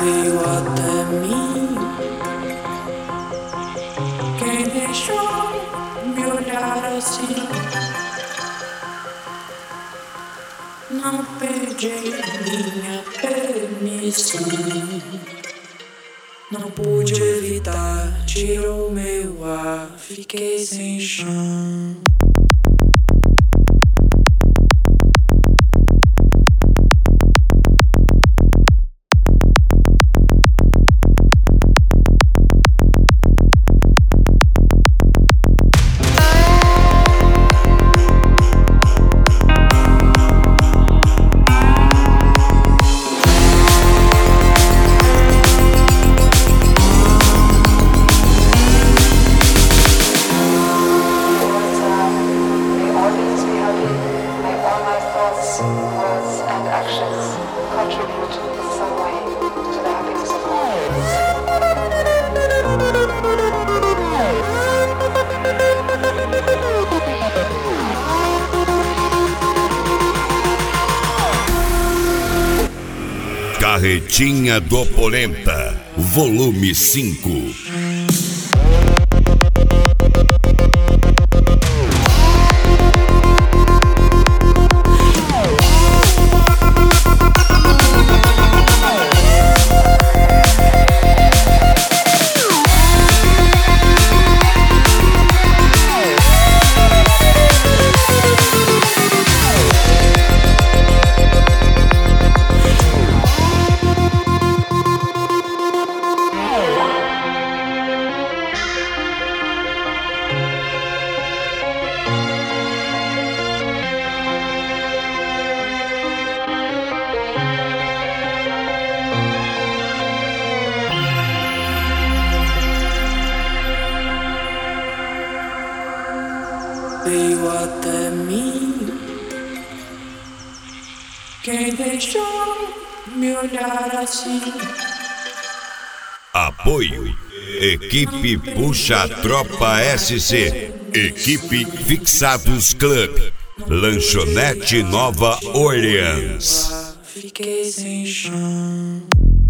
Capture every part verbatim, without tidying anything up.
Veio até mim, quem deixou me olhar assim. Não pedi minha permissão, não pude evitar, tirou meu ar, fiquei sem chão. Carretinha do Polenta, volume cinco. Veio até mim, quem deixou me olhar assim. Apoio: Equipe Puxa Tropa S C, Equipe Fixados Club, Lanchonete Nova Orleans. Fiquei sem chão.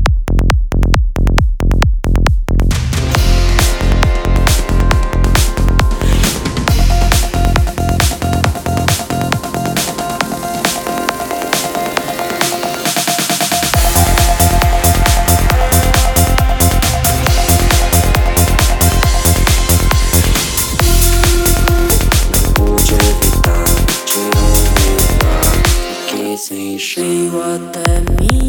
Veio até mim,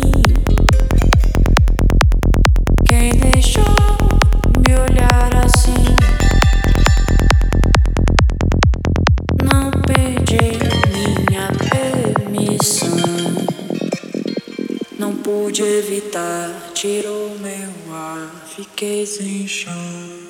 quem deixou me olhar assim. Não pedi minha permissão, não pude evitar, tirou meu ar, fiquei sem chão.